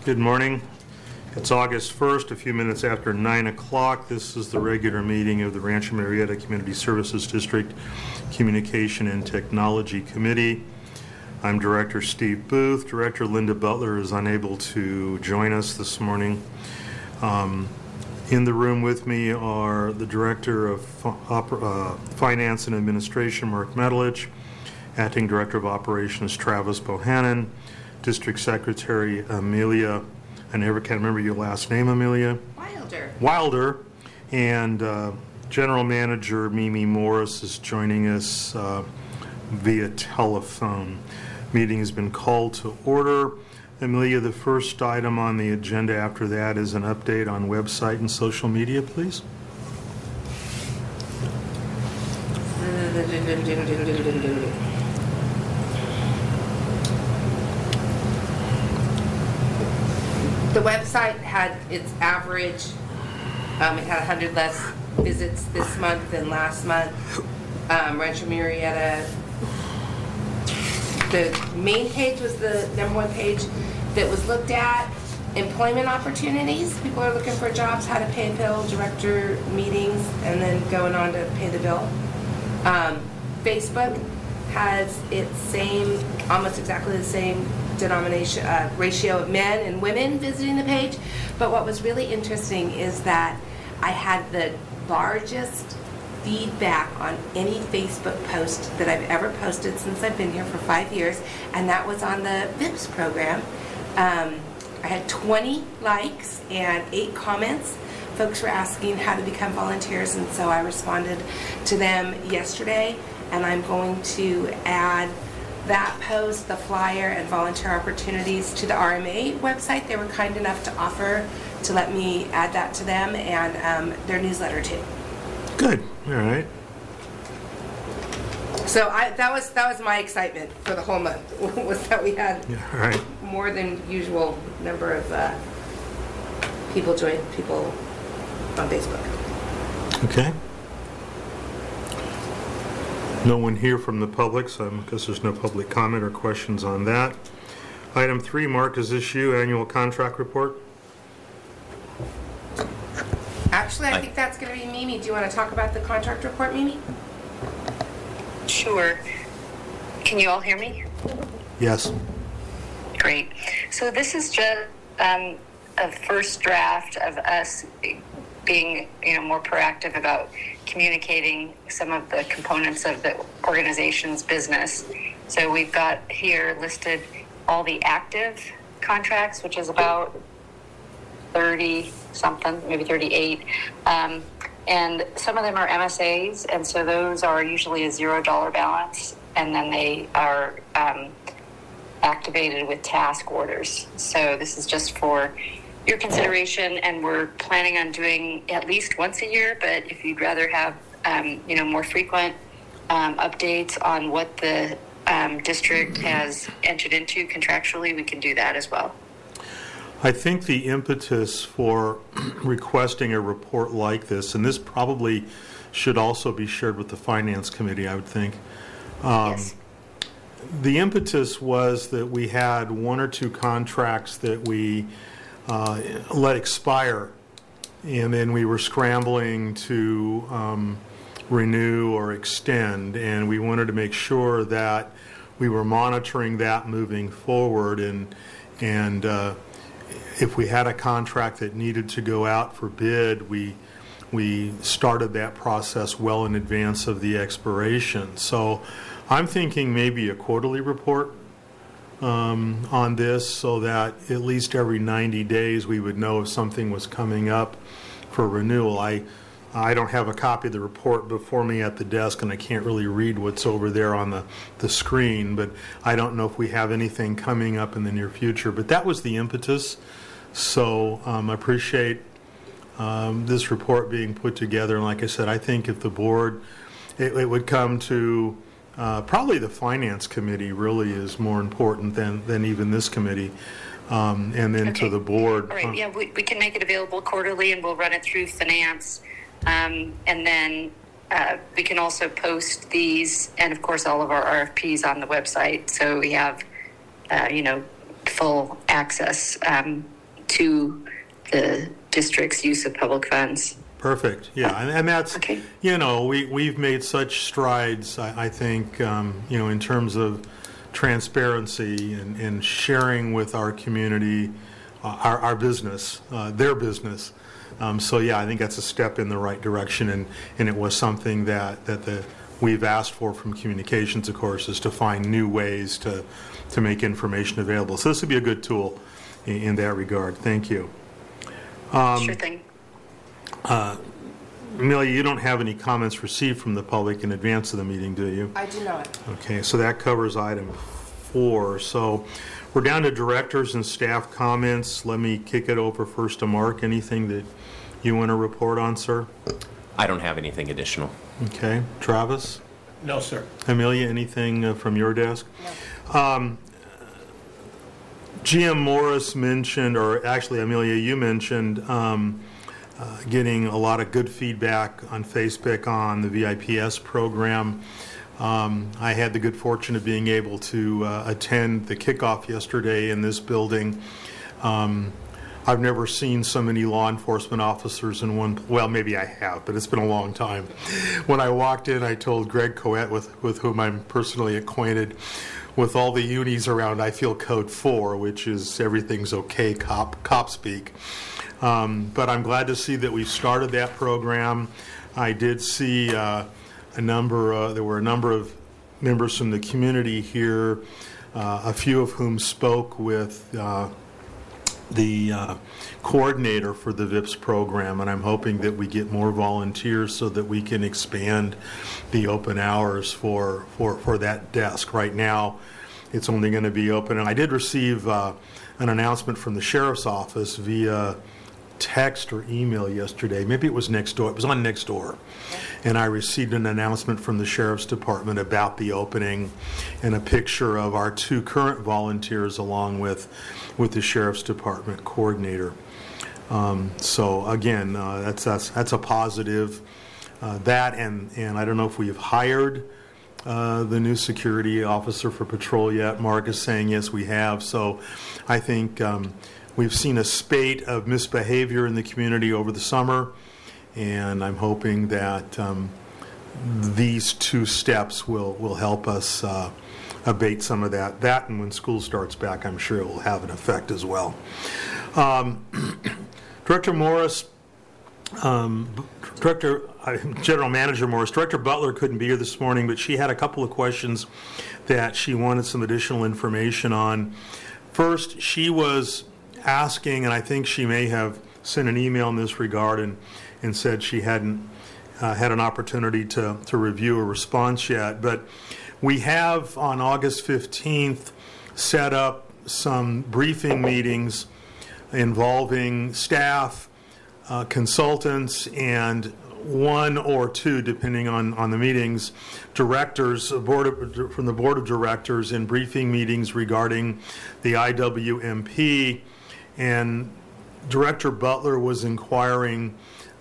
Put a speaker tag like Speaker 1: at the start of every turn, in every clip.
Speaker 1: Good morning. It's August 1st, a few minutes after 9 o'clock. This is the regular meeting of the Rancho Murieta Community Services District Communication and Technology Committee. I'm Director Steve Booth. Director Linda Butler is unable to join us this morning. In the room with me are the Director of Finance and Administration, Mark Medelich, Acting Director of Operations, Travis Bohannon, District Secretary Amelia, I never can remember your last name, Amelia? Wilder. And General Manager Mimi Morris is joining us via telephone. Meeting has been called to order. Amelia, the first item on the agenda after that is an update on website and social media, please.
Speaker 2: The website had its average, it had 100 less visits this month than last month. Rancho Murieta, the main page was the number one page that was looked at. Employment opportunities, people are looking for jobs, how to pay a bill, director meetings, and then going on to pay the bill. Facebook has its same, almost exactly the same denomination ratio of men and women visiting the page, but what was really interesting is that I had the largest feedback on any Facebook post that I've ever posted since I've been here for 5 years, and that was on the VIPS program. I had 20 likes and 8 comments. Folks were asking how to become volunteers, and so I responded to them yesterday, and I'm going to add that post, the flyer, and volunteer opportunities to the RMA website. They were kind enough to offer to let me add that to them, and their newsletter too.
Speaker 1: Good. All right.
Speaker 2: So that was my excitement for the whole month, was that we had more than usual number of people on Facebook.
Speaker 1: Okay. No one here from the public, so I guess there's no public comment or questions on that. Item 3, Mark, is issue annual contract report.
Speaker 2: Actually, I think that's going to be Mimi. Do you want to talk about the contract report, Mimi?
Speaker 3: Sure. Can you all hear me?
Speaker 1: Yes.
Speaker 3: Great. So this is just a first draft of us being, more proactive about communicating some of the components of the organization's business. So we've got here listed all the active contracts, which is about 30 something, maybe 38. And some of them are MSAs, and so those are usually a $0 balance, and then they are activated with task orders. So this is just for your consideration, and we're planning on doing at least once a year, but if you'd rather have more frequent updates on what the district has entered into contractually, we can do that as well.
Speaker 1: I think the impetus for requesting a report like this, and this probably should also be shared with the Finance Committee, I would think.
Speaker 3: Yes.
Speaker 1: The impetus was that we had 1 or 2 contracts that we let expire, and then we were scrambling to renew or extend, and we wanted to make sure that we were monitoring that moving forward, and if we had a contract that needed to go out for bid, we started that process well in advance of the expiration. So I'm thinking maybe a quarterly report on this, so that at least every 90 days we would know if something was coming up for renewal. I don't have a copy of the report before me at the desk, and I can't really read what's over there on the screen, but I don't know if we have anything coming up in the near future. But that was the impetus. So I appreciate this report being put together. And like I said, I think if the board, it would come to probably the Finance Committee really is more important than even this committee. And then to the board.
Speaker 3: All right, yeah, we can make it available quarterly, and we'll run it through finance. And then we can also post these, and of course all of our RFPs on the website. So we have, full access to the district's use of public funds.
Speaker 1: Perfect. Yeah, and that's,
Speaker 3: okay.
Speaker 1: We've made such strides, I think, in terms of transparency and sharing with our community our business, their business. So, yeah, I think that's a step in the right direction, and it was something that we've asked for from communications, of course, is to find new ways to make information available. So this would be a good tool in that regard. Thank you.
Speaker 3: Sure thing.
Speaker 1: Amelia, you don't have any comments received from the public in advance of the meeting, do you?
Speaker 2: I do not.
Speaker 1: Okay, so that covers item 4. So we're down to directors and staff comments. Let me kick it over first to Mark. Anything that you want to report on, sir?
Speaker 4: I don't have anything additional.
Speaker 1: Okay. Travis?
Speaker 5: No, sir.
Speaker 1: Amelia, anything from your desk?
Speaker 2: No.
Speaker 1: GM Morris mentioned, or actually, Amelia, you mentioned getting a lot of good feedback on Facebook on the VIPS program. I had the good fortune of being able to attend the kickoff yesterday in this building. I've never seen so many law enforcement officers in one. Well, maybe I have, but it's been a long time. When I walked in, I told Greg Coet, with whom I'm personally acquainted, with all the unis around, I feel code 4, which is everything's okay cop speak. But I'm glad to see that we've started that program. I did see there were a number of members from the community here, a few of whom spoke with the coordinator for the VIPS program, and I'm hoping that we get more volunteers so that we can expand the open hours for that desk. Right now, it's only going to be open. And I did receive an announcement from the sheriff's office via text or email yesterday. Maybe it was Nextdoor. It was on Nextdoor. And I received an announcement from the sheriff's department about the opening and a picture of our 2 current volunteers along with the sheriff's department coordinator. So again, that's a positive. That and I don't know if we have hired the new security officer for patrol yet. Mark is saying yes, we have. So I think we've seen a spate of misbehavior in the community over the summer, and I'm hoping that these 2 steps will help us abate some of that. That, and when school starts back, I'm sure it will have an effect as well. Director Morris, General Manager Morris, Director Butler couldn't be here this morning, but she had a couple of questions that she wanted some additional information on. First, she was asking, and I think she may have sent an email in this regard and said she hadn't had an opportunity to review a response yet, but we have on August 15th set up some briefing meetings involving staff, consultants, and 1 or 2, depending on the meetings, directors from the board of directors in briefing meetings regarding the IWMP. And Director Butler was inquiring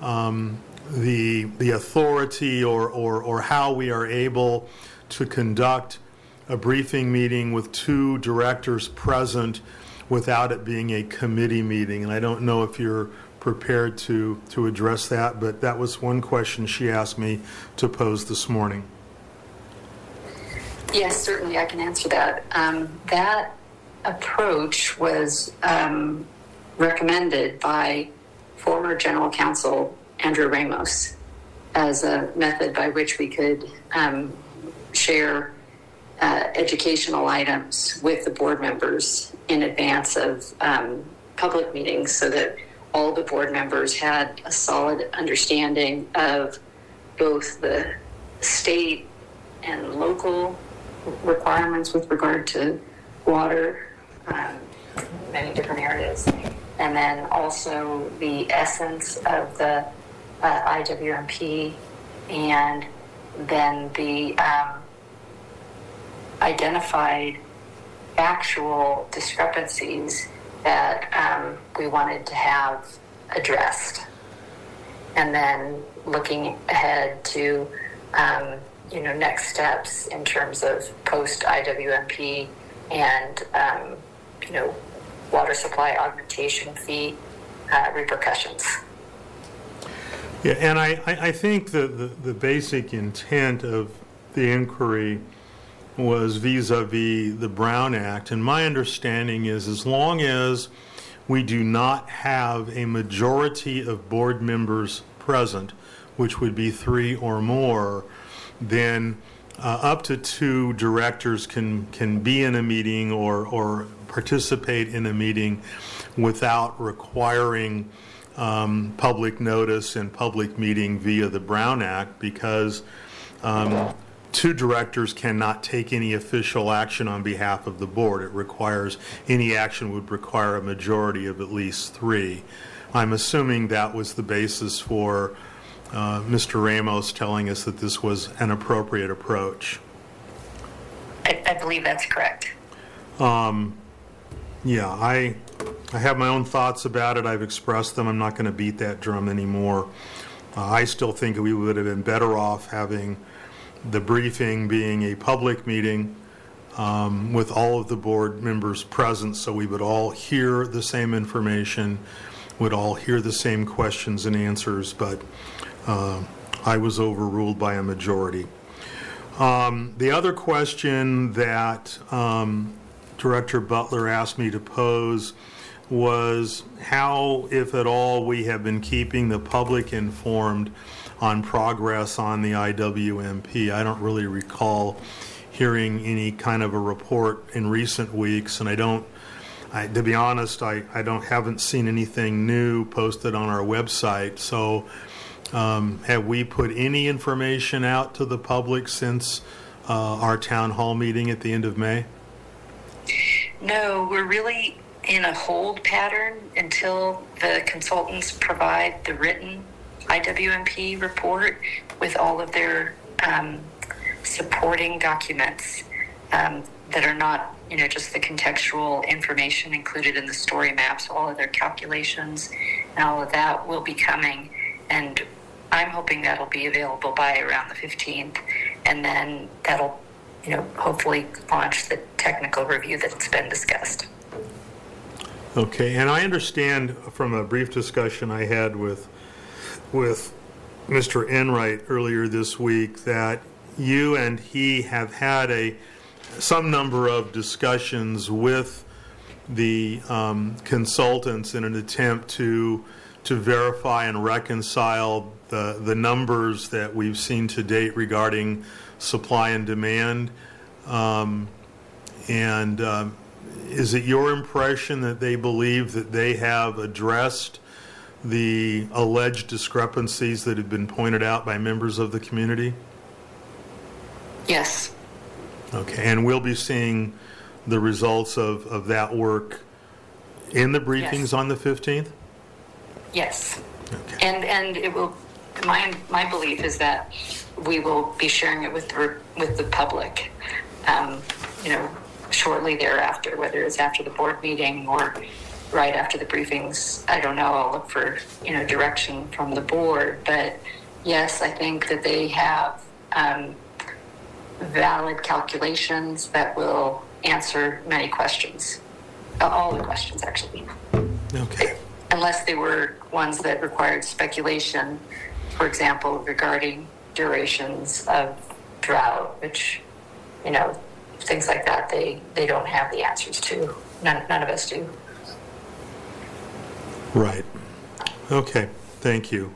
Speaker 1: the authority or how we are able to conduct a briefing meeting with 2 directors present without it being a committee meeting. And I don't know if you're prepared to address that, but that was one question she asked me to pose this morning.
Speaker 3: Yes, certainly I can answer that. That approach was recommended by former General Counsel Andrew Ramos as a method by which we could share educational items with the board members in advance of public meetings so that all the board members had a solid understanding of both the state and local requirements with regard to water, many different areas, and then also the essence of the IWMP, and then the identified actual discrepancies that we wanted to have addressed, and then looking ahead to next steps in terms of post IWMP and water supply augmentation fee repercussions.
Speaker 1: Yeah, and I think the basic intent of the inquiry was vis-a-vis the Brown Act, and my understanding is as long as we do not have a majority of board members present, which would be 3 or more, then up to 2 directors can be in a meeting or participate in a meeting without requiring public notice and public meeting via the Brown Act, because 2 directors cannot take any official action on behalf of the board. It requires, any action would require a majority of at least 3. I'm assuming that was the basis for Mr. Ramos telling us that this was an appropriate approach.
Speaker 3: I believe that's correct.
Speaker 1: Yeah, I have my own thoughts about it. I've expressed them. I'm not going to beat that drum anymore. I still think we would have been better off having the briefing being a public meeting with all of the board members present, so we would all hear the same information, would all hear the same questions and answers, but I was overruled by a majority. The other question that Director Butler asked me to pose was how, if at all, we have been keeping the public informed on progress on the IWMP. I don't really recall hearing any kind of a report in recent weeks, and to be honest, I haven't seen anything new posted on our website. So have we put any information out to the public since our town hall meeting at the end of May?
Speaker 3: No, we're really in a hold pattern until the consultants provide the written IWMP report with all of their supporting documents that are not, just the contextual information included in the story maps. All of their calculations and all of that will be coming, and I'm hoping that'll be available by around the 15th, and then that'll, hopefully launch the technical review that's been discussed.
Speaker 1: Okay, and I understand from a brief discussion I had with Mr. Enright earlier this week that you and he have had some number of discussions with the consultants in an attempt to verify and reconcile the numbers that we've seen to date regarding supply and demand. Is it your impression that they believe that they have addressed the alleged discrepancies that have been pointed out by members of the community?
Speaker 3: Yes.
Speaker 1: Okay, and we'll be seeing the results of that work in the briefings on the 15th?
Speaker 3: Yes.
Speaker 1: Okay.
Speaker 3: And it will. My belief is that we will be sharing it with the public, shortly thereafter, whether it's after the board meeting or right after the briefings. I don't know. I'll look for direction from the board, but yes, I think that they have valid calculations that will answer many questions, all the questions actually.
Speaker 1: Okay.
Speaker 3: Unless they were ones that required speculation, for example, regarding durations of drought, which, things like that, they don't have the answers to. None of us do.
Speaker 1: Right. Okay. Thank you.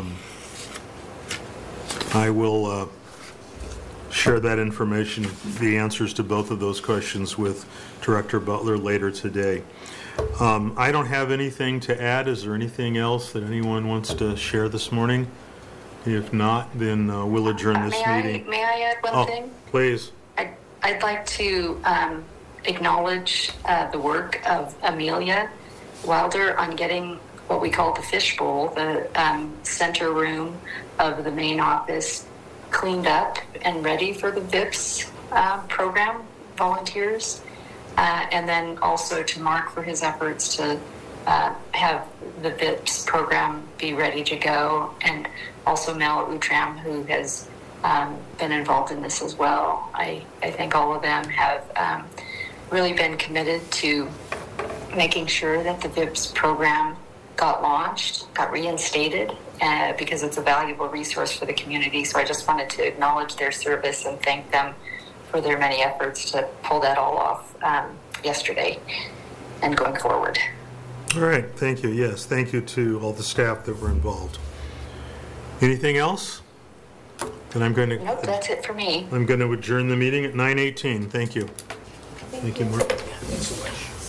Speaker 1: I will share that information, the answers to both of those questions, with Director Butler later today. I don't have anything to add. Is there anything else that anyone wants to share this morning? If not, then we'll adjourn this meeting.
Speaker 3: May I add one thing?
Speaker 1: Please.
Speaker 3: I'd like to acknowledge the work of Amelia Wilder on getting what we call the fishbowl, the center room of the main office, cleaned up and ready for the VIPS program volunteers. And then also to Mark for his efforts to have the VIPS program be ready to go, and also Mel Utram, who has been involved in this as well. I think all of them have really been committed to making sure that the VIPS program got launched, got reinstated, because it's a valuable resource for the community. So I just wanted to acknowledge their service and thank them for their many efforts to pull that all off yesterday and going forward.
Speaker 1: All right, thank you. Yes, thank you to all the staff that were involved. Anything else? Then I'm going to.
Speaker 3: Nope, that's it for me.
Speaker 1: I'm going to adjourn the meeting at 9:18. Thank you. Thank you, Mark.